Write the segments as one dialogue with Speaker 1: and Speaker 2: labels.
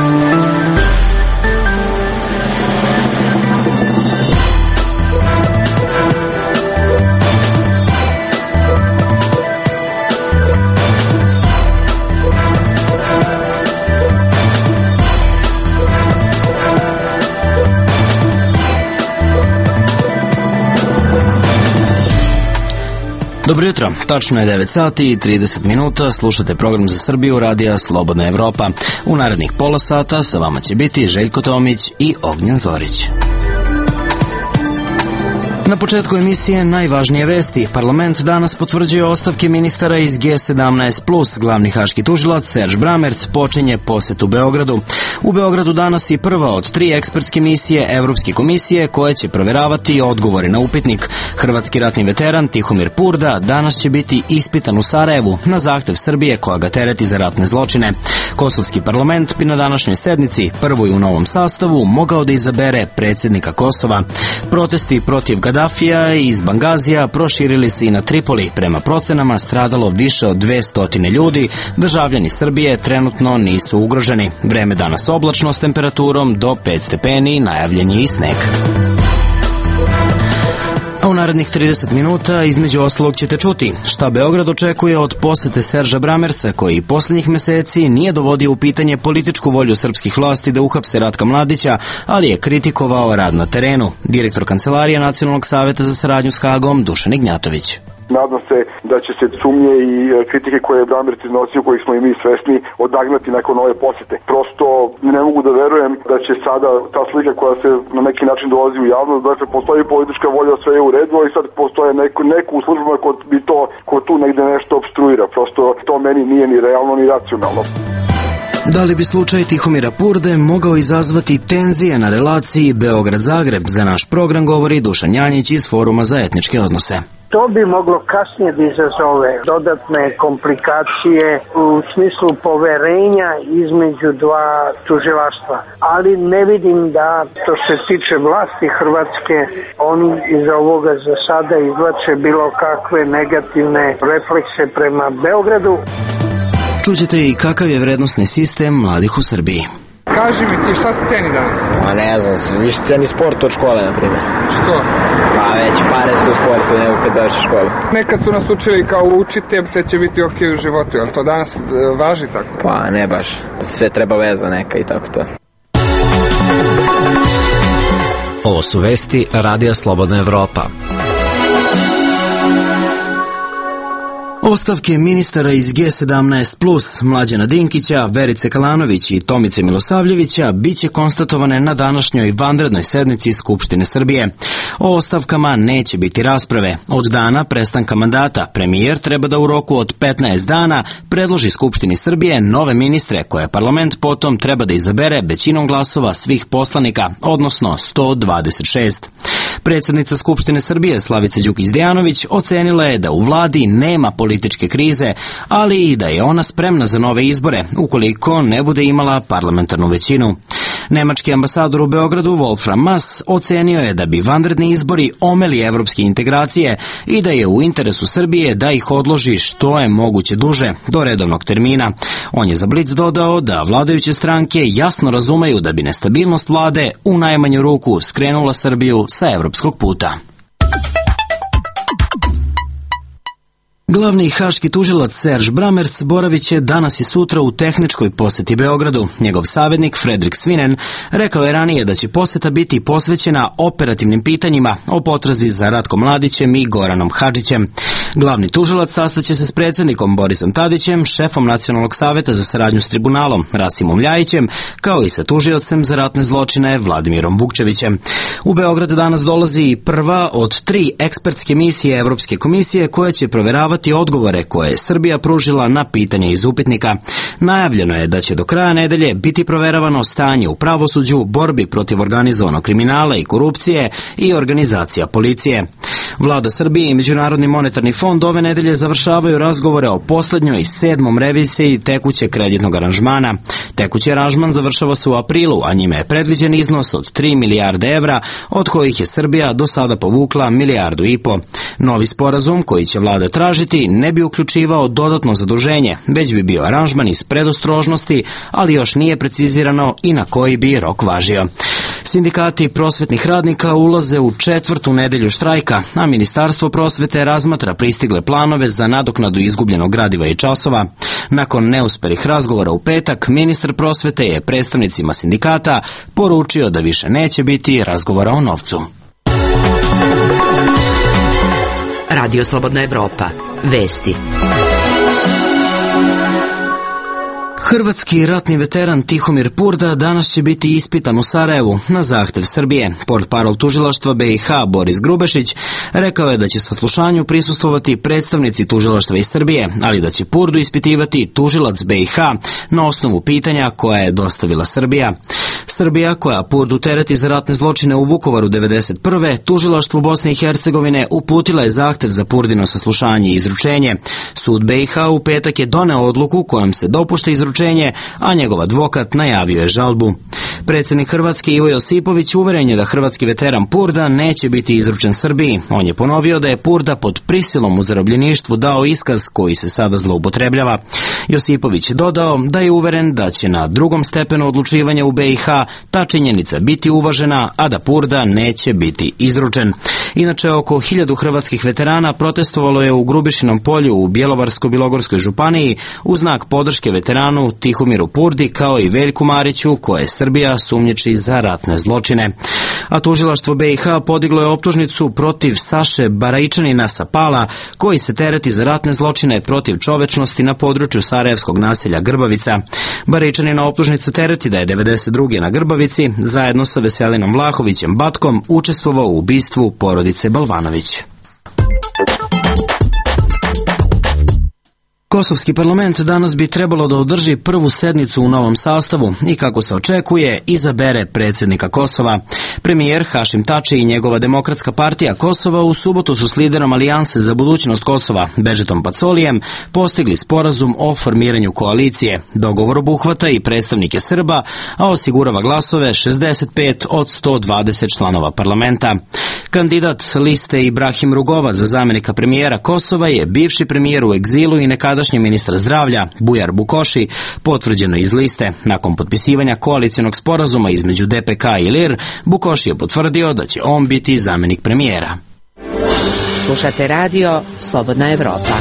Speaker 1: Dobro jutro, tačno je 9 sati i 30 minuta, slušate program za Srbiju radija Slobodna Evropa. U narednih pola sata sa vama će biti Željko Tomić i Ognjen Zorić. Na početku emisije najvažnije vesti. Parlament danas potvrđuje ostavke ministara iz G17+. Glavni haški tužilac Serž Bramerc počinje posetu Beogradu. U Beogradu danas je prva od 3 ekspertske misije Evropske komisije koje će proveravati odgovore na upitnik. Hrvatski ratni veteran Tihomir Purda danas će biti ispitan u Sarajevu na zahtev Srbije koja ga tereti za ratne zločine. Kosovski parlament bi na današnjoj sednici, prvoj u novom sastavu, mogao da izabere predsjednika Kosova. Protesti protiv Gadafija iz Bangazija proširili se i na Tripoli. Prema procenama stradalo više od 200 ljudi. Državljani Srbije trenutno nisu ugroženi. Vreme danas oblačno s temperaturom do 5 stepeni, najavljen je i sneg. A u narednih 30 minuta između ostalog ćete čuti šta Beograd očekuje od posete Serža Bramerca, koji posljednjih meseci nije dovodio u pitanje političku volju srpskih vlasti da uhapse Ratka Mladića, ali je kritikovao rad na terenu. Direktor Kancelarije Nacionalnog saveta za saradnju s Hagom Dušan Ignjatović.
Speaker 2: Nadam se da će se sumnje i kritike koje je Bramerc iznosio, kojih smo i mi svesni, odagnati nakon ove posete. Prosto ne mogu da verujem da će sada ta slika koja se na neki način dolazi u javnost, dakle postoji politička volja, sve je u redu, i sad postoje neko u službama ko tu negde nešto opstruira. Prosto to meni nije ni realno ni racionalno.
Speaker 1: Da li bi slučaj Tihomira Purde mogao izazvati tenzije na relaciji Beograd-Zagreb? Za naš program govori Dušan Janjić iz Foruma za etničke odnose.
Speaker 3: To bi moglo kasnije da izazove dodatne komplikacije u smislu poverenja između dva tužilaštva. Ali ne vidim da, što se tiče vlasti Hrvatske, oni iz ovoga za sada izvlače bilo kakve negativne reflekse prema Beogradu.
Speaker 1: Čućete i kakav je vrednosni sistem mladih u Srbiji.
Speaker 4: Kaži mi ti, šta se ceni danas?
Speaker 5: Ma ne znam, više ceni sport od škole, na primjer.
Speaker 4: Što?
Speaker 5: Pa već pare su u sportu nego kad završi školu.
Speaker 4: Nekad su nas učili kao učite, sve će biti ok u životu, ali to danas važi tako?
Speaker 5: Pa ne baš, sve treba veza neka i tako to.
Speaker 6: Ovo su vesti Radija Slobodna Evropa.
Speaker 1: Ostavke ministara iz G17+, Mlađana Dinkića, Verice Kalanović i Tomice Milosavljevića biće konstatovane na današnjoj vanrednoj sednici Skupštine Srbije. O ostavkama neće biti rasprave. Od dana prestanka mandata premijer treba da u roku od 15 dana predloži Skupštini Srbije nove ministre koje parlament potom treba da izabere većinom glasova svih poslanika, odnosno 126. Predsjednica Skupštine Srbije Slavica Đukić-Dejanović ocenila je da u vladi nema političke krize, ali i da je ona spremna za nove izbore, ukoliko ne bude imala parlamentarnu većinu. Nemački ambasador u Beogradu Wolfram Mass ocenio je da bi vanredni izbori omeli evropske integracije i da je u interesu Srbije da ih odloži što je moguće duže, do redovnog termina. On je za Blic dodao da vladajuće stranke jasno razumeju da bi nestabilnost vlade u najmanju ruku skrenula Srbiju sa evropskog puta. Glavni haški tužilac Serž Bramerc boravit će danas i sutra u tehničkoj poseti Beogradu. Njegov savjetnik Fredrik Svinen rekao je ranije da će poseta biti posvećena operativnim pitanjima o potrazi za Ratkom Mladićem i Goranom Hadžićem. Glavni tužilac sastaće se s predsjednikom Borisom Tadićem, šefom Nacionalnog saveta za saradnju s tribunalom Rasimom Ljajićem, kao i sa tužiocem za ratne zločine Vladimirom Vukčevićem. U Beograd danas dolazi i prva od 3 ekspertske misije Evropske komisije koja će proveravati odgovore koje je Srbija pružila na pitanje iz upitnika. Najavljeno je da će do kraja nedelje biti proveravano stanje u pravosuđu, borbi protiv organizovanog kriminala i korupcije i organizacija policije. Vlada Srbije i Međunarodni monetarni fond ove nedelje završavaju razgovore o poslednjoj 7. reviziji tekuće kreditnog aranžmana. Tekući aranžman završava se u aprilu, a njime je predviđen iznos od 3 milijarde evra, od kojih je Srbija do sada povukla 1,5 milijardu. Novi sporazum koji će vlada tražiti ne bi uključivao dodatno zaduženje, već bi bio aranžman iz predostrožnosti, ali još nije precizirano i na koji bi rok važio. Sindikati prosvetnih radnika ulaze u 4. nedelju štrajka, a Ministarstvo prosvete razmatra pristigle planove za nadoknadu izgubljenog gradiva i časova. Nakon neuspelih razgovora u petak, ministar prosvete je predstavnicima sindikata poručio da više neće biti razgovora o novcu.
Speaker 7: Radio Slobodna Evropa. Vesti.
Speaker 1: Hrvatski ratni veteran Tihomir Purda danas će biti ispitan u Sarajevu na zahtev Srbije. Portparol tužilaštva BiH Boris Grubešić rekao je da će saslušanju prisustvovati predstavnici tužilaštva iz Srbije, ali da će Purdu ispitivati tužilac BiH na osnovu pitanja koja je dostavila Srbija. Srbija, koja Purdu tereti za ratne zločine u Vukovaru 1991. tužilaštvu Bosne i Hercegovine uputila je zahtev za Purdino saslušanje i izručenje. Sud BiH u petak je doneo odluku kojom se dopušta izručenje, a njegov advokat najavio je žalbu. Predsjednik Hrvatske Ivo Josipović uveren je da hrvatski veteran Purda neće biti izručen Srbiji. On je ponovio da je Purda pod prisilom u zarobljeništvu dao iskaz koji se sada zloupotrebljava. Josipović je dodao da je uveren da će na drugom stepenu odlučivanja u BiH ta činjenica biti uvažena, a da Purda neće biti izručen. Inače, oko 1000 hrvatskih veterana protestovalo je u Grubišinom polju u Bjelovarsko-bilogorskoj županiji u znak podrške veteranu Tihomiru Purdi kao i Veljku Mariću, koje Srbija sumnjiči za ratne zločine. A tužilaštvo BiH podiglo je optužnicu protiv Saše Barajčanina sa Pala, koji se tereti za ratne zločine protiv čovečnosti na području sarajevskog naselja Grbavica. Barajčanina optužnica tereti da je 92. na Grbavici zajedno sa Veselinom Vlahovićem Batkom učestvovao u ubistvu porodice Balvanović. Kosovski parlament danas bi trebalo da održi prvu sednicu u novom sastavu i, kako se očekuje, izabere predsjednika Kosova. Premijer Hašim Tači i njegova Demokratska partija Kosova u subotu su s liderom Alijanse za budućnost Kosova, Bedžitom Pacolijem, postigli sporazum o formiranju koalicije. Dogovor obuhvata i predstavnike Srba, a osigurava glasove 65 od 120 članova parlamenta. Kandidat liste Ibrahim Rugova za zamjenika premijera Kosova je bivši premijer u egzilu i nekadašnji ministar zdravlja Bujar Bukoši, potvrđeno iz liste. Nakon potpisivanja koalicionog sporazuma između DPK i LIR, Bukoši je potvrdio da će on biti zamjenik premijera.
Speaker 7: Slušate radio Slobodna Evropa.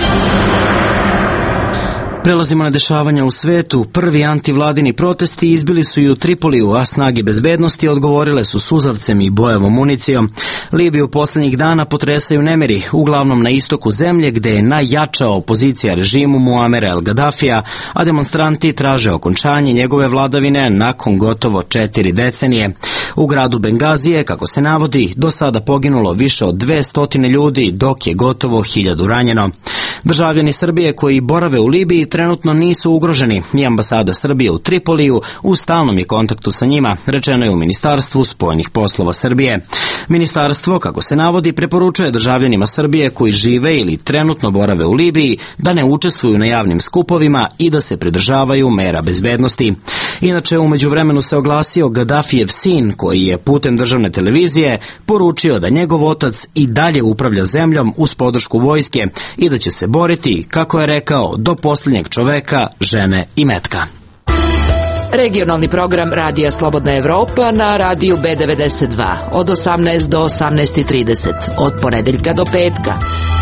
Speaker 1: Prelazimo na dešavanja u svetu. Prvi antivladini protesti izbili su i u Tripoliju, a snage bezbednosti odgovorile su suzavcem i bojevom municijom. Libiju posljednjih dana potresaju nemiri, uglavnom na istoku zemlje, gde je najjača opozicija režimu Muamera el Gaddafija, a demonstranti traže okončanje njegove vladavine nakon gotovo 4 decenije. U gradu Bengazije, kako se navodi, do sada poginulo više od 200 ljudi, dok je gotovo 1000 ranjeno. Državljani Srbije koji borave u Libiji trenutno nisu ugroženi i ambasada Srbije u Tripoliju u stalnom je kontaktu sa njima, rečeno je u Ministarstvu spoljnih poslova Srbije. Ministarstvo, kako se navodi, preporučuje državljanima Srbije koji žive ili trenutno borave u Libiji da ne učestvuju na javnim skupovima i da se pridržavaju mera bezbednosti. Inače, u međuvremenu se oglasio Gaddafijev sin, koji je putem državne televizije poručio da njegov otac i dalje upravlja zemljom uz podršku vojske i da će se boriti, kako je rekao, do posljednjeg čoveka, žene i metka.
Speaker 7: Regionalni program Radija Slobodna Evropa na radiju B92 od 18 do 18:30 od ponedeljka do petka.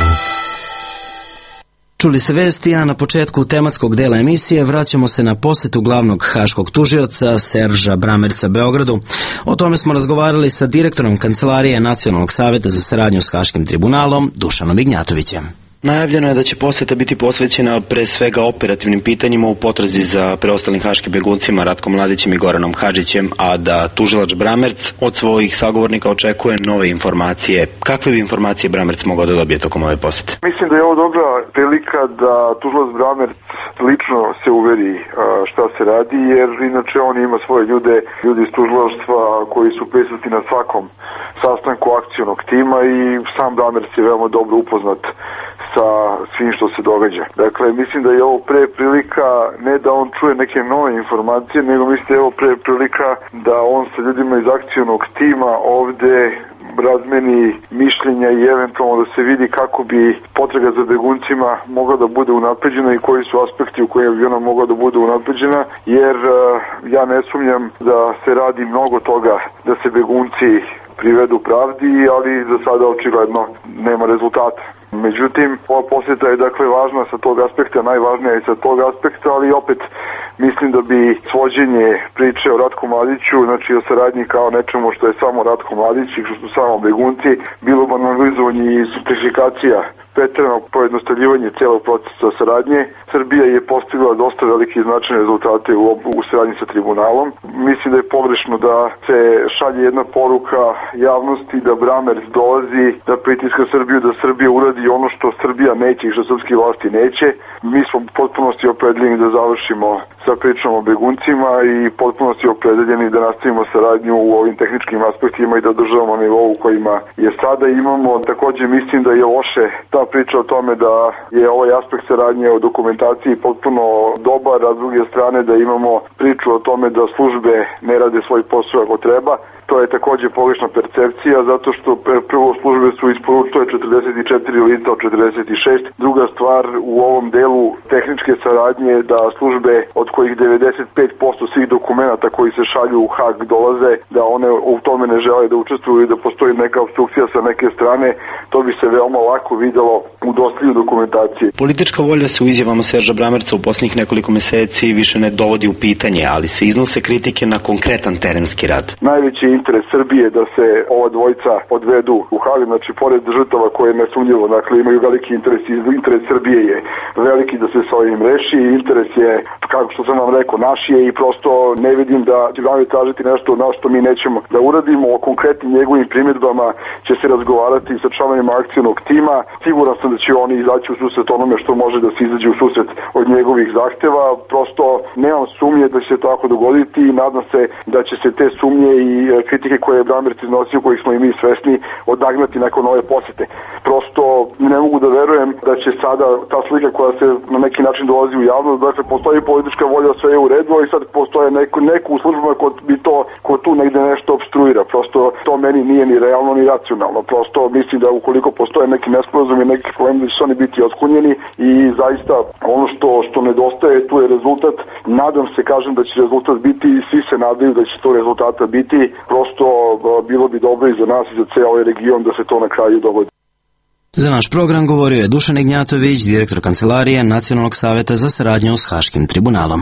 Speaker 1: Čuli se vesti, a na početku tematskog dela emisije vraćamo se na posetu glavnog haškog tužioca Serža Bramerca Beogradu. O tome smo razgovarali sa direktorom Kancelarije Nacionalnog savjeta za saradnju s Haškim tribunalom Dušanom Ignjatovićem.
Speaker 8: Najavljeno je da će poseta biti posvećena pre svega operativnim pitanjima u potrazi za preostalim haškim beguncima Ratkom Mladićem i Goranom Hadžićem, a da tužilač Bramerc od svojih sagovornika očekuje nove informacije. Kakve bi informacije Bramerc mogao da dobije tokom ove posete?
Speaker 2: Mislim da je ovo dobra prilika da tužilac Bramerc lično se uveri šta se radi, jer inače on ima svoje ljudi iz tužilaštva koji su prisutni na svakom sastanku akcionog tima i sam Bramerc je veoma dobro upoznat sa svim što se događa. Dakle, mislim da je ovo pre prilika ne da on čuje neke nove informacije, nego mislim da je ovo pre prilika da on sa ljudima iz akcionog tima ovde razmeni mišljenja i eventualno da se vidi kako bi potraga za beguncima mogla da bude unapređena i koji su aspekti u kojima bi ona mogla da bude unapređena, jer ja ne sumnjam da se radi mnogo toga da se begunci privedu pravdi, ali za sada očigledno nema rezultata. Međutim, ova posjeta je dakle važna sa tog aspekta, najvažnija je sa tog aspekta, ali opet mislim da bi svođenje priče o Ratku Mladiću, znači o saradnji kao nečemu što je samo Ratko Mladić i što su samo begunci, bilo banalizovanje i simplifikacija, preterano pojednostavljivanje celog procesa saradnje. Srbija je postigla dosta velike i značajne rezultate u saradnji sa tribunalom. Mislim da je pogrešno da se šalje jedna poruka javnosti da Bramerc dolazi da pritiska Srbiju, da Srbija uradi ono što Srbija neće i što srpske vlasti neće. Mi smo u potpunosti opredeljeni da završimo sa pričom o beguncima i potpunosti opredeljeni da nastavimo saradnju u ovim tehničkim aspektima i da održavamo nivou u kojima je sada imamo. Takođe mislim da je loše ta priča o tome da je ovaj aspekt saradnje o dokumentaciji potpuno dobar, a s druge strane da imamo priču o tome da službe ne rade svoj posao ako treba. To je takođe pogrešna percepcija, zato što prvo službe su isporučile 44 lica od 46. Druga stvar u ovom delu tehničke saradnje da službe od kojih 95% svih dokumenta koji se šalju u Hag dolaze, da one u tome ne žele da učestvuju i da postoji neka obstrukcija sa neke strane, to bi se veoma lako videlo u dostavljanju dokumentacije.
Speaker 8: Politička volja se u izjavama Serža Bramerca u poslednjih nekoliko meseci više ne dovodi u pitanje, ali se iznose kritike na konkretan terenski rad.
Speaker 2: Najveći interes Srbije da se ova dvojica odvedu u Hag, znači pored žrtava koje je nesumnjivo, dakle imaju veliki interes i interes Srbije je veliki da se sa ovim reši, interes je, kako što sam vam rekao, naš je i prosto ne vidim da će vam tražiti nešto na što mi nećemo da uradimo. O konkretnim njegovim primjedbama će se razgovarati sa članovima akcionog tima. Siguran sam da će oni izaći u susret onome što može da se izađe u susret od njegovih zahteva. Prosto nemam sumnje da će se tako dogoditi i nadam se da će se te sumnje i kritike koje je Bramerc iznosio, kojih smo i mi svesni, odagnati nakon ove posete. Prosto ne mogu da verujem da će sada ta slika koja se na neki način dolazi u javnost, dakle postoji politička volja, sve je u redu, ali sad postoje neku u službama ko tu negde nešto obstruira. Prosto to meni nije ni realno ni racionalno. Prosto mislim da ukoliko postoje neki nesporazum i neki problem da će oni biti otklonjeni i zaista ono što nedostaje tu je rezultat. Nadam se, kažem da će rezultat biti i svi se nadaju da će to rezultata biti. Prosto bilo bi dobro i za nas i za ceo ovaj region da se to na kraju dogodi.
Speaker 1: Za naš program govorio je Dušan Ignjatović, direktor Kancelarije Nacionalnog saveta za saradnju s Haškim tribunalom.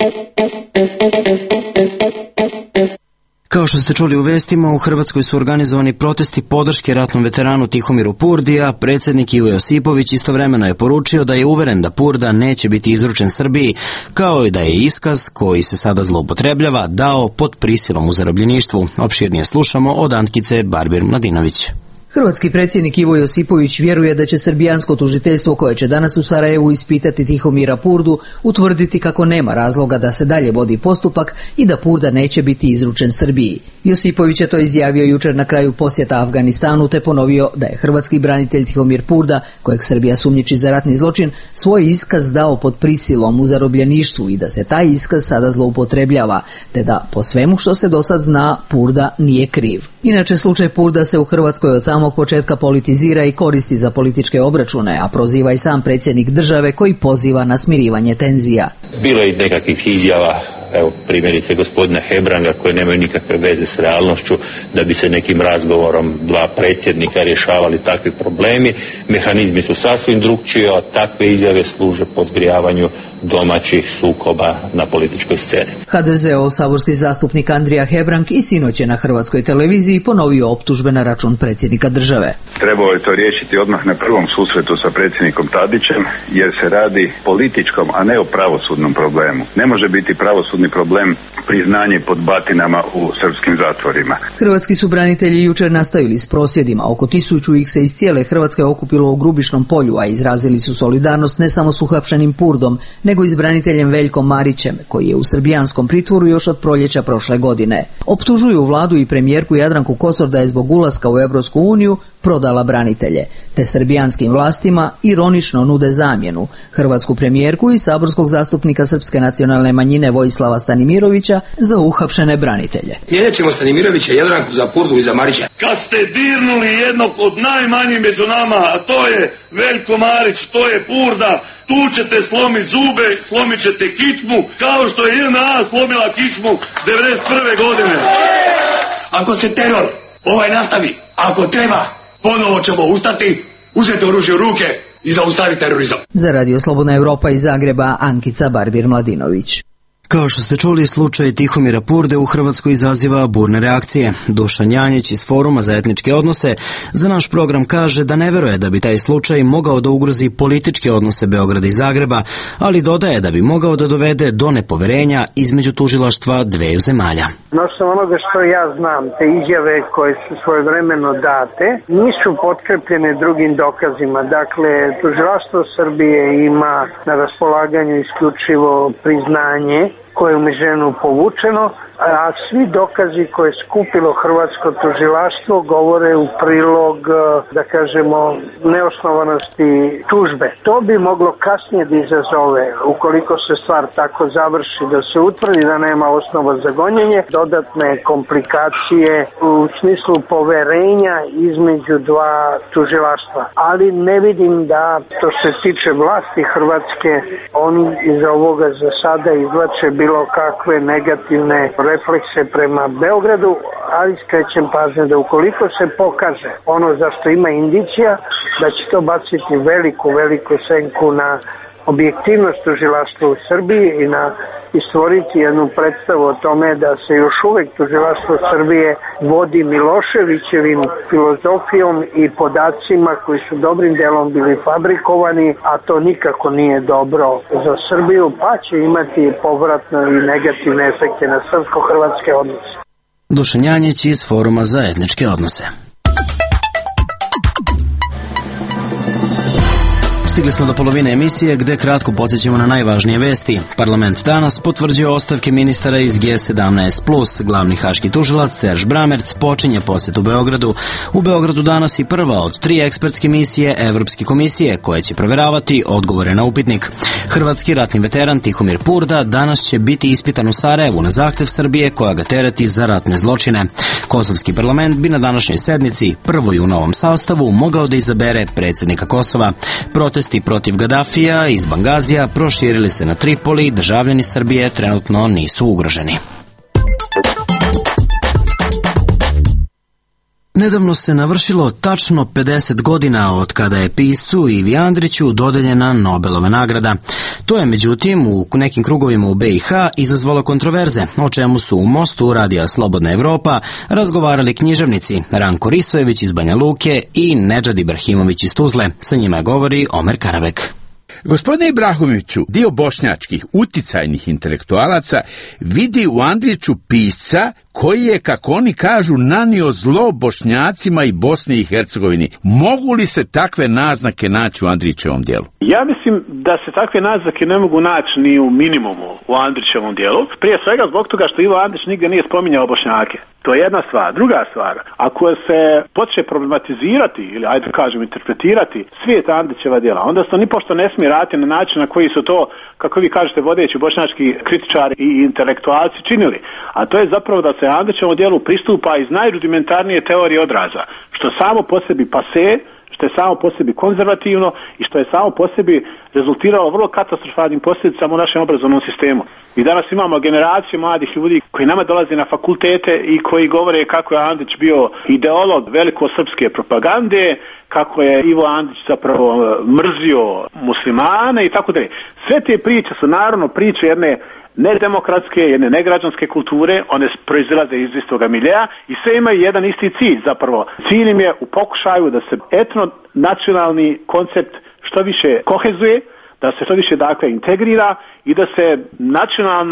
Speaker 1: Kao što ste čuli u vestima, u Hrvatskoj su organizovani protesti podrške ratnom veteranu Tihomiru Purdi, a predsjednik Ivo Josipović istovremeno je poručio da je uveren da Purda neće biti izručen Srbiji, kao i da je iskaz, koji se sada zloupotrebljava, dao pod prisilom u zarobljeništvu. Opširnije slušamo od Antkice Barbir-Mladinović.
Speaker 9: Hrvatski predsjednik Ivo Josipović vjeruje da će srbijansko tužiteljstvo koje će danas u Sarajevu ispitati Tihomira Purdu utvrditi kako nema razloga da se dalje vodi postupak i da Purda neće biti izručen Srbiji. Josipović je to izjavio jučer na kraju posjeta Afganistanu te ponovio da je hrvatski branitelj Tihomir Purda, kojeg Srbija sumnjiči za ratni zločin, svoj iskaz dao pod prisilom u zarobljeništvu i da se taj iskaz sada zloupotrebljava, te da po svemu što se do sad zna Purda nije kriv. Inače, slučaj Purda se u Hrvatskoj od samog početka politizira i koristi za političke obračune, a proziva i sam predsjednik države koji poziva na smirivanje tenzija.
Speaker 10: Bilo je i nekakvih izjava, evo primjerice gospodina Hebranga, koje nemaju nikakve veze s realnošću, da bi se nekim razgovorom dva predsjednika rješavali takvi problemi. Mehanizmi su sasvim drukčiji, a takve izjave služe podgrijavanju domaćih sukoba na političkoj sceni.
Speaker 9: HDZ-ov saborski zastupnik Andrija Hebrang i sinoć je na Hrvatskoj televiziji ponovio optužbe na račun predsjednika države.
Speaker 11: Trebalo je to riješiti odmah na prvom susretu sa predsjednikom Tadićem, jer se radi političkom, a ne o pravosudnom problemu. Ne može biti pravosudni problem priznanje pod batinama u srpskim zatvorima.
Speaker 9: Hrvatski su branitelji jučer nastavili s prosvjedima. Oko 1000 ih se iz cijele Hrvatske okupilo u Grubišnom polju, a izrazili su solidarnost ne samo s uhapšenim Purdom, nego i s braniteljem Veljkom Marićem, koji je u srbijanskom pritvoru još od proljeća prošle godine. Optužuju vladu i premijerku Jadranku Kosor da je zbog ulaska u Europsku uniju prodala branitelje, te srbijanskim vlastima ironično nude zamjenu, hrvatsku premijerku i saborskog zastupnika srpske nacionalne manjine Vojislava Stanimirovića za uhapšene branitelje.
Speaker 12: Mijenjat ćemo Stanimirovića, Jadranku za Purdu i za Marića. Kad ste dirnuli jednog od najmanjih među nama, a to je Veljko Marić, to je Purda, tu ćete slomiti zube, slomit ćete kičmu, kao što je JNA slomila kičmu 91. godine. Ako se teror nastavi, ako treba, ponovo ćemo ustati, uzeti oružje u ruke i zaustaviti terorizam.
Speaker 9: Za Radio Slobodna Evropa iz Zagreba, Ankica Barbir-Mladinović.
Speaker 1: Kao što ste čuli, slučaj Tihomira Purde u Hrvatskoj izaziva burne reakcije. Dušan Janjić iz Foruma za etničke odnose za naš program kaže da ne veruje da bi taj slučaj mogao da ugrozi političke odnose Beograda i Zagreba, ali dodaje da bi mogao da dovede do nepoverenja između tužilaštva dveju zemalja.
Speaker 3: Na osnovu onoga što ja znam, te izjave koje su svojevremeno date nisu potkrepljene drugim dokazima. Dakle, tužilaštvo Srbije ima na raspolaganju isključivo priznanje koje je u međuvremenu povučeno, a svi dokazi koje je skupilo hrvatsko tužilaštvo govore u prilog, da kažemo, neosnovanosti tužbe. To bi moglo kasnije da izazove, ukoliko se stvar tako završi, da se utvrdi da nema osnova za gonjenje, dodatne komplikacije u smislu poverenja između dva tužilaštva. Ali ne vidim da, što se tiče vlasti Hrvatske, oni iz ovoga za sada izvlače bilo kakve negativne reflekse prema Beogradu, ali skrećem pažnju da ukoliko se pokaže ono za što ima indicija, da će to baciti veliku senku na objektivnost tužilaštva u Srbiji i stvoriti jednu predstavu o tome da se još uvek tužilaštvo Srbije vodi Miloševićevim filozofijom i podacima koji su dobrim delom bili fabrikovani, a to nikako nije dobro za Srbiju, pa će imati povratno i negativne efekte na srpsko-hrvatske odnose.
Speaker 1: Dušan Janjić iz Foruma za etničke odnose. Stigli smo do polovine emisije gde kratko podsjećamo na najvažnije vesti. Parlament danas potvrđuje ostavke ministara iz G17+. Glavni haški tužilac Serž Bramerc počinje posjet Beogradu. U Beogradu danas i prva od 3 ekspertske misije Evropske komisije koje će proveravati odgovore na upitnik. Hrvatski ratni veteran Tihomir Purda danas će biti ispitan u Sarajevu na zahtev Srbije koja ga tereti za ratne zločine. Kosovski parlament bi na današnjoj sednici, prvoj u novom sastavu, mogao da izabere predsjednika Kosova. Protesti protiv Gadafija iz Bangazija proširili se na Tripoli, državljani Srbije trenutno nisu ugroženi. Nedavno se navršilo tačno 50 godina od kada je piscu Ivi Andriću dodeljena Nobelova nagrada. To je, međutim, u nekim krugovima u BiH izazvalo kontroverze, o čemu su u Mostu Radija Slobodna Evropa razgovarali književnici Ranko Risojević iz Banja Luke i Nedžad Ibrahimović iz Tuzle. Sa njima govori Omer Karabek.
Speaker 13: Gospodine Ibrahimoviću, dio bošnjačkih uticajnih intelektualaca vidi u Andriću pisca koji je, kako oni kažu, nanio zlo Bošnjacima i Bosni i Hercegovini. Mogu li se takve naznake naći u Andrićevom dijelu?
Speaker 14: Ja mislim da se takve naznake ne mogu naći ni u minimumu u Andrićevom dijelu. Prije svega zbog toga što Ivo Andrić nigdje nije spominjao Bošnjake. To je jedna stvar. Druga stvar, ako se počne problematizirati ili, ajde kažem, interpretirati svijet Andrićeva djela, onda se to nipošto ne smije raditi na način na koji su to, kako vi kažete, vodeći bošnjački kritičari i intelektualci činili. A to je zapravo da se Andrićevom djelu pristupa iz najrudimentarnije teorije odraza, što samo po sebi pase, što je samo po sebi konzervativno i što je samo po sebi rezultiralo vrlo katastrofalnim posljedicama u našem obrazovnom sistemu. I danas imamo generaciju mladih ljudi koji nama dolaze na fakultete i koji govore kako je Andrić bio ideolog velikosrpske propagande, kako je Ivo Andrić zapravo mrzio muslimane i tako dalje. Sve te priče su naravno priče jedne nedemokratske, jedne negrađanske kulture, one proizilaze iz istoga miljea i sve imaju jedan isti cilj zapravo. Cilj im je u pokušaju da se etno-nacionalni koncept što više kohezuje, da se što više dakle integrira i da se nacionalna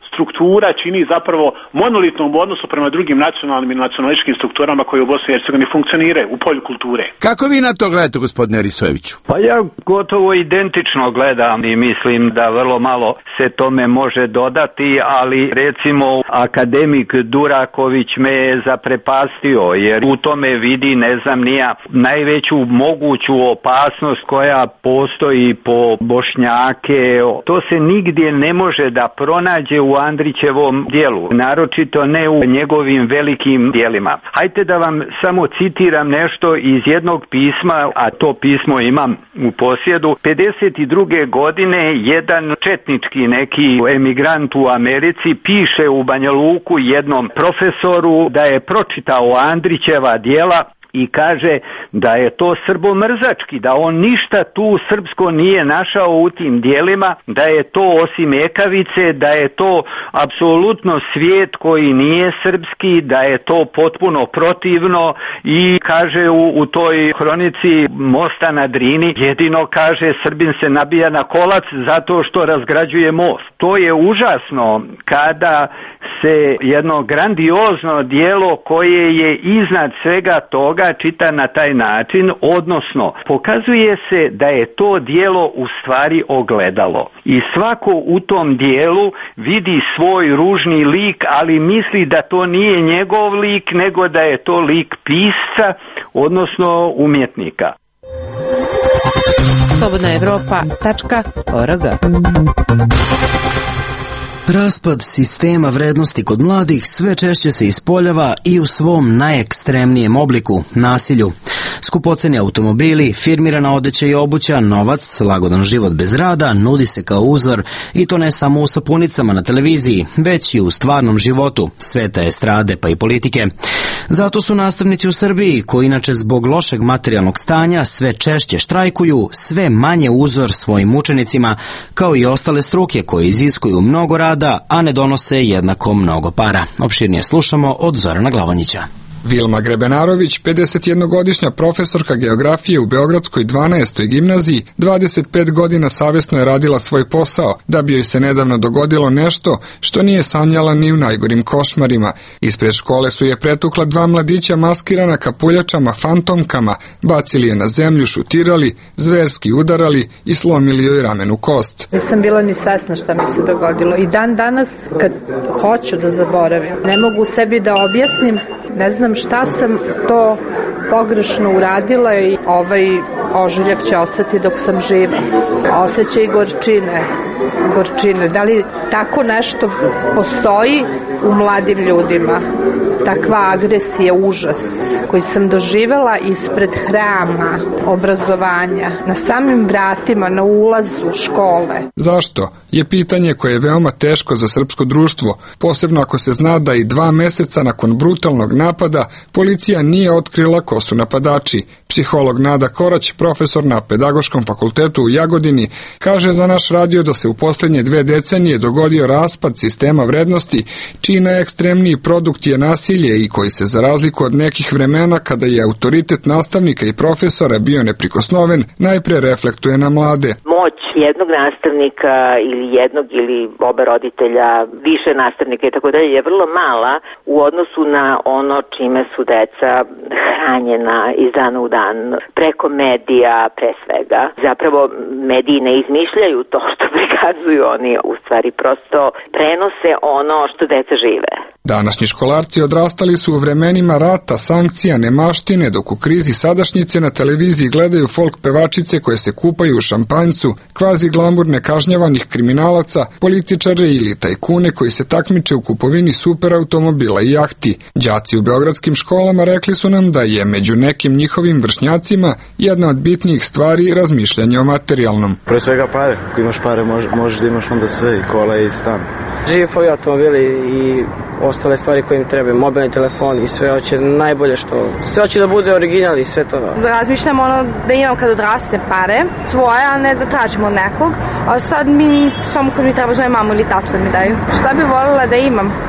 Speaker 14: struktura čini zapravo monolitnom u odnosu prema drugim nacionalnim i nacionalističkim strukturama koje u Bosni i Hercegovini funkcioniraju u polju kulture.
Speaker 13: Kako vi na to gledate, gospodine Risojeviću?
Speaker 15: Pa ja gotovo identično gledam i mislim da vrlo malo se tome može dodati, ali recimo akademik Duraković me je zaprepastio, jer u tome vidi, ne znam nija, najveću moguću opasnost koja postoji po Bošnjake. To se nigdje ne može da pronađe u Andrićevom dijelu, naročito ne u njegovim velikim dijelima. Hajde da vam samo citiram nešto iz jednog pisma, a to pismo imam u posjedu. 52. godine jedan četnički neki emigrant u Americi piše u Banja Luku jednom profesoru da je pročitao Andrićeva dijela i kaže da je to srbomrzački, da on ništa tu srpsko nije našao u tim dijelima, da je to osim ekavice, da je to apsolutno svijet koji nije srpski, da je to potpuno protivno i kaže u toj hronici Mosta na Drini, jedino kaže Srbin se nabija na kolac zato što razgrađuje most. To je užasno kada se jedno grandiozno dijelo koje je iznad svega toga čita na taj način, odnosno pokazuje se da je to dijelo u stvari ogledalo. I svako u tom dijelu vidi svoj ružni lik, ali misli da to nije njegov lik, nego da je to lik pisca, odnosno umjetnika.
Speaker 7: slobodnaevropa.org.
Speaker 1: Raspad sistema vrednosti kod mladih sve češće se ispoljava i u svom najekstremnijem obliku, nasilju. Skupoceni automobili, firmirana odeća i obuća, novac, lagodan život bez rada nudi se kao uzor i to ne samo u sapunicama na televiziji, već i u stvarnom životu, sveta estrade pa i politike. Zato su nastavnici u Srbiji, koji inače zbog lošeg materijalnog stanja sve češće štrajkuju, sve manje uzor svojim učenicima, kao i ostale struke koje iziskuju mnogo rada, a ne donose jednako mnogo para. Opširnije slušamo od Zorana Glavonjića.
Speaker 4: Vilma Grebenarović, 51-godišnja profesorka geografije u Beogradskoj 12. gimnaziji, 25 godina savjesno je radila svoj posao, da bi joj se nedavno dogodilo nešto što nije sanjala ni u najgorim košmarima. Ispred škole su je pretukla dva mladića maskirana kapuljačama, fantomkama, bacili je na zemlju, šutirali, zverski udarali i slomili joj ramenu kost.
Speaker 16: Nisam bila ni svesna šta mi se dogodilo i dan danas kad hoću da zaboravim, ne mogu sebi da objasnim, ne znam šta sam to pogrešno uradila i ovaj ožiljak će ostati dok sam živa. Osjećaj gorčine. Da li tako nešto postoji u mladim ljudima? Takva agresija, užas koji sam doživela ispred hrama, obrazovanja, na samim vratima, na ulazu škole.
Speaker 4: Zašto? Je pitanje koje je veoma teško za srpsko društvo, posebno ako se zna da i 2 meseca nakon brutalnog napada policija nije otkrila ko su napadači. Psiholog Nada Korać, profesor na Pedagoškom fakultetu u Jagodini, kaže za naš radio da se u posljednje 2 decenije dogodio raspad sistema vrednosti, čiji najekstremniji produkt je nasilje i koji se, za razliku od nekih vremena kada je autoritet nastavnika i profesora bio neprikosnoven, najpre reflektuje na mlade.
Speaker 17: Moć jednog nastavnika ili jednog ili oba roditelja, više nastavnika i tako dalje je vrlo mala u odnosu na ono čime su deca hranjena iz dana u dan, preko medija pre svega. Zapravo mediji ne izmišljaju to što prikazuju, oni u stvari prosto prenose ono što deca žive.
Speaker 4: Današnji školarci odrastali su u vremenima rata, sankcija, nemaštine, dok u krizi sadašnjice na televiziji gledaju folk pevačice koje se kupaju u šampanjcu, kvazi glamurne kažnjavanih kriminalaca, političare ili tajkune koji se takmiče u kupovini superautomobila i jahti. Đaci u beogradskim školama rekli su nam da je među nekim njihovim vršnjacima jedna od bitnijih stvari razmišljanje o materijalnom.
Speaker 5: Pre svega pare. Ako imaš pare možeš da imaš onda sve, i kola i stan.
Speaker 18: Živi automobili i ostale stvari koje im trebaju, mobilni telefon i sve hoće najbolje što... Sve hoće da bude original i sve to.
Speaker 19: Razmišljam da imam kad odrastem pare svoje, a ne da tražim od nekog. A sad mi, samo kad mi treba zove mamu ili tatu da mi daju. Šta bi voljela da imam?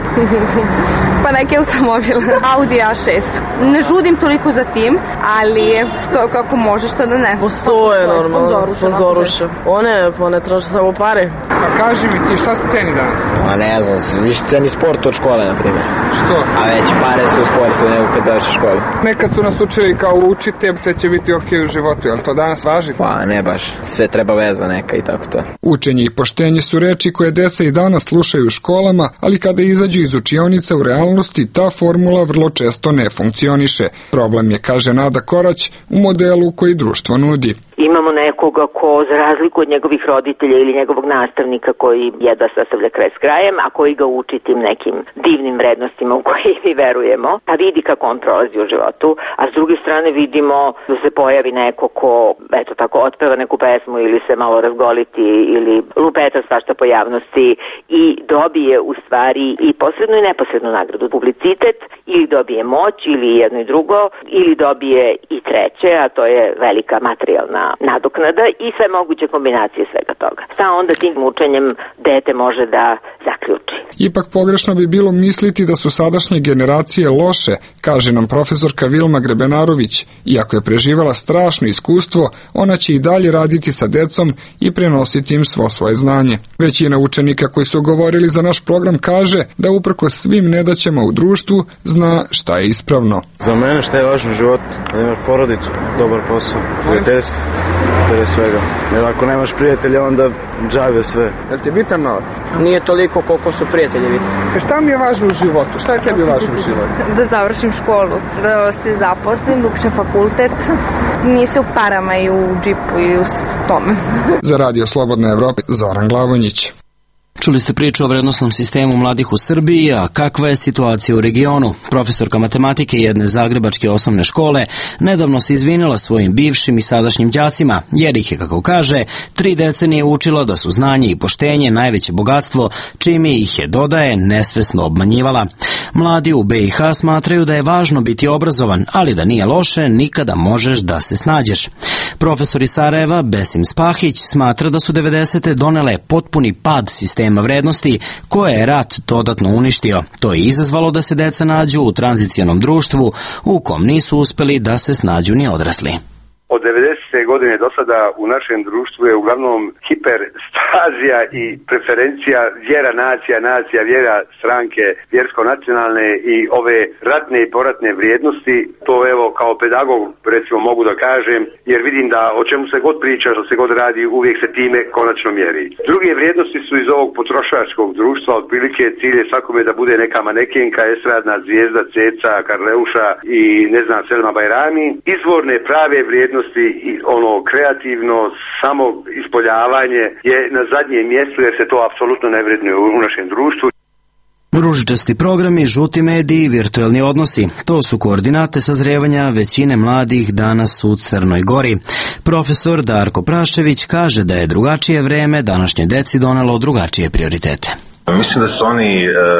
Speaker 19: Pa neki automobil. Audi A6. Ne žudim toliko za tim, ali što kako može, što da ne.
Speaker 20: Postoje normalno, sponzoruše. One traže samo pare.
Speaker 4: Pa kaži mi ti, šta se ceni danas?
Speaker 5: A ne znam, više ceni sport od škole, na primjer.
Speaker 4: Što?
Speaker 5: A veće pare su u sportu nego kad završi školu.
Speaker 4: Nekad su nas učili kao učite, sve će biti ok u životu, jel to danas važi?
Speaker 5: Pa ne baš, sve treba veza neka i tako to.
Speaker 4: Učenje i poštenje su reči koje deca i danas slušaju u školama, ali kada izađu iz učionica u realnosti, ta formula vrlo često ne funkcioniše. Problem je, kaže Nada Korać, u modelu koji društvo nudi.
Speaker 17: Imamo nekoga ko, za razliku od njegovih roditelja ili njegovog nastavnika koji jedva sastavlja kraj s krajem, a koji ga uči tim nekim divnim vrednostima u koje mi verujemo, pa vidi kako on prolazi u životu, a s druge strane vidimo da se pojavi neko ko, eto tako, otpeva neku pesmu ili se malo razgoliti ili lupeta svašta po javnosti i dobije u stvari i posrednu i neposrednu nagradu, publicitet, ili dobije moć ili jedno i drugo, ili dobije i treće, a to je velika materijalna nadoknada i sve moguće kombinacije svega toga. Šta onda tim učenjem dete može da zaključi?
Speaker 4: Ipak pogrešno bi bilo misliti da su sadašnje generacije loše, kaže nam profesorka Vilma Grebenarović. Iako je preživala strašno iskustvo, ona će i dalje raditi sa decom i prenositi im svo svoje znanje. Većina učenika koji su govorili za naš program kaže da uprkos svim nedaćama u društvu zna šta je ispravno.
Speaker 5: Za mene šta je važno u životu? Da imaš porodicu, dobar posao, prijateljstvo, prije svega. Jer ako nemaš prijatelja, onda džabe sve.
Speaker 4: Jel ti bitan novac?
Speaker 18: Nije toliko koliko su prijatelji bitni.
Speaker 4: Šta mi je važno u životu? Šta je tebi važno u životu?
Speaker 19: Da završim školu, da se zaposlim, da upišem fakultet. Nije se u parama i u džipu i u tome.
Speaker 4: Za Radio Slobodna Evropa, Zoran Glavonjić.
Speaker 1: Čuli ste priču o vrednosnom sistemu mladih u Srbiji, a kakva je situacija u regionu? Profesorka matematike jedne zagrebačke osnovne škole nedavno se izvinila svojim bivšim i sadašnjim đacima, jer ih je, kako kaže, 3 decenije učila da su znanje i poštenje najveće bogatstvo, čime ih je, dodaje, nesvesno obmanjivala. Mladi u BiH smatraju da je važno biti obrazovan, ali da nije loše nikada možeš da se snađeš. Profesor iz Sarajeva, Besim Spahić, smatra da su 90. donele potpuni pad sistema vrednosti koje je rat dodatno uništio. To je izazvalo da se deca nađu u tranzicionom društvu u kom nisu uspeli da se snađu ni odrasli.
Speaker 21: Od 90. godine do sada u našem društvu je uglavnom hiperstazija i preferencija vjera nacija, vjera stranke, vjersko-nacionalne i ove ratne i poratne vrijednosti. To evo kao pedagog recimo mogu da kažem, jer vidim da o čemu se god priča, što se god radi, uvijek se time konačno mjeri. Druge vrijednosti su iz ovog potrošačkog društva, otprilike cilj je svakome da bude neka manekenka, estradna zvijezda, Ceca, Karleuša i ne znam Selma Bajrami. Izvorne prave vrijednosti i ono kreativno samo ispoljavanje je na zadnjem mjestu jer se to apsolutno ne vrednuje u našem društvu.
Speaker 1: Ružičasti programi, žuti mediji i virtuelni odnosi. To su koordinate sazrevanja većine mladih danas u Crnoj Gori. Profesor Darko Praščević kaže da je drugačije vreme današnje deci donelo drugačije prioritete.
Speaker 22: Mislim da se oni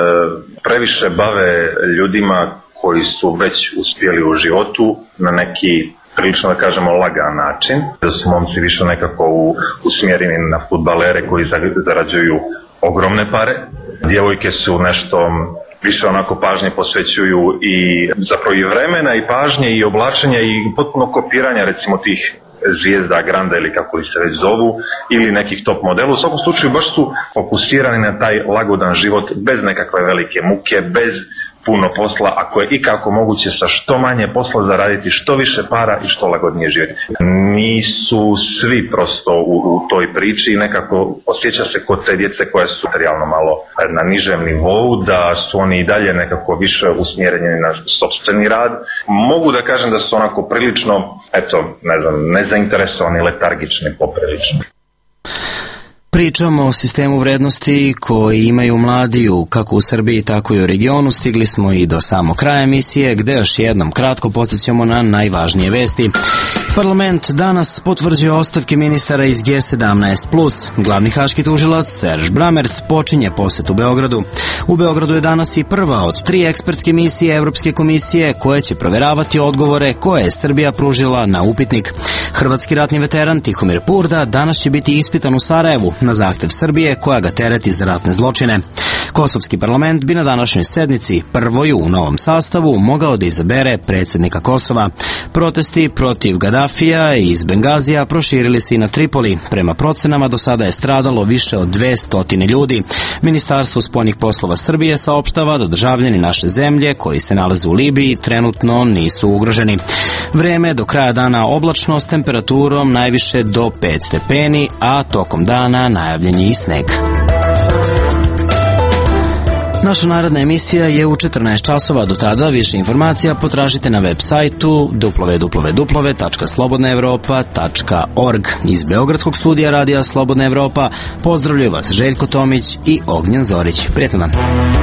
Speaker 22: previše bave ljudima koji su već uspjeli u životu na neki prilično da kažemo lagan način, da su momci više nekako usmjereni na fudbalere koji zarađuju ogromne pare. Djevojke su nešto više onako pažnje posvećuju i zapravo i vremena i pažnje i oblačenja i potpuno kopiranja recimo tih zvijezda, granda ili kako li se već zovu ili nekih top modela. U svakom slučaju baš su fokusirani na taj lagodan život bez nekakve velike muke, bez puno posla, ako je ikako moguće sa što manje posla zaraditi što više para i što lagodnije živjeti. Nisu svi prosto u toj priči i nekako osjeća se kod te djece koje su materijalno malo na nižem nivou, da su oni i dalje nekako više usmjereni na sopstveni rad. Mogu da kažem da su onako prilično, nezainteresovani, letargični poprilično.
Speaker 1: Pričamo o sistemu vrednosti koji imaju mladi kako u Srbiji, tako i u regionu. Stigli smo i do samog kraja emisije, gde još jednom kratko podsjećamo na najvažnije vesti. Parlament danas potvrđuje ostavke ministara iz G17+. Glavni haški tužilac Serž Bramerc počinje posjet u Beogradu. U Beogradu je danas i prva od 3 ekspertske misije Evropske komisije koje će proveravati odgovore koje je Srbija pružila na upitnik. Hrvatski ratni veteran Tihomir Purda danas će biti ispitan u Sarajevu na zahtev Srbije koja ga tereti za ratne zločine. Kosovski parlament bi na današnjoj sednici, prvoj u novom sastavu, mogao da izabere predsjednika Kosova. Protesti protiv Gadafija i iz Bengazija proširili se i na Tripoli. Prema procenama do sada je stradalo više od 200 ljudi. Ministarstvo spoljnih poslova Srbije saopštava da državljani naše zemlje koji se nalaze u Libiji trenutno nisu ugroženi. Vreme do kraja dana oblačno s temperaturom najviše do 5 stepeni, a tokom dana najavljen je i sneg. Naša naredna emisija je u 14 časova. Do tada više informacija potražite na web sajtu www.slobodnaevropa.org. Iz Beogradskog studija Radija Slobodna Evropa pozdravljaju vas Željko Tomić i Ognjen Zorić. Prijetan dan.